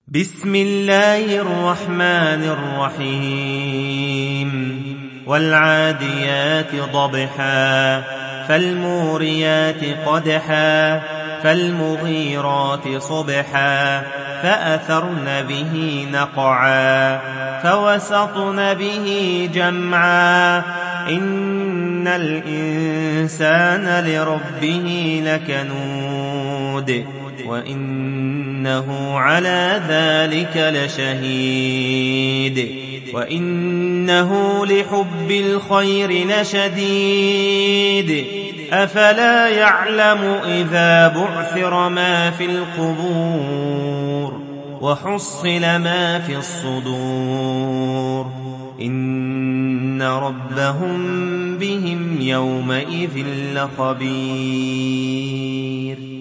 بسم الله الرحمن الرحيم والعاديات ضبحا فالموريات قدحا فالمغيرات صبحا فأثرن به نقعا فوسطن به جمعا إن الإنسان لربه لكنود وإنه على ذلك لشهيد وإنه لحب الخير لشديد أفلا يعلم إذا بعثر ما في القبور وحصل ما في الصدور إن ربهم بهم يومئذ لخبير